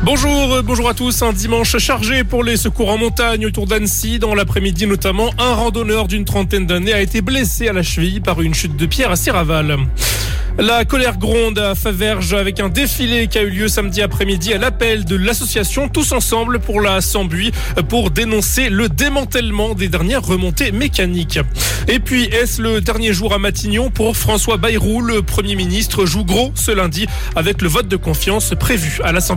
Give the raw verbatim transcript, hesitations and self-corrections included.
Bonjour, bonjour à tous. Un dimanche chargé pour les secours en montagne autour d'Annecy. Dans l'après-midi notamment, un randonneur d'une trentaine d'années a été blessé à la cheville par une chute de pierre à Serraval. La colère gronde à Faverges avec un défilé qui a eu lieu samedi après-midi à l'appel de l'association Tous Ensemble pour la Sambuie pour dénoncer le démantèlement des dernières remontées mécaniques. Et puis, est-ce le dernier jour à Matignon pour François Bayrou? Le Premier ministre joue gros ce lundi avec le vote de confiance prévu à l'Assemblée.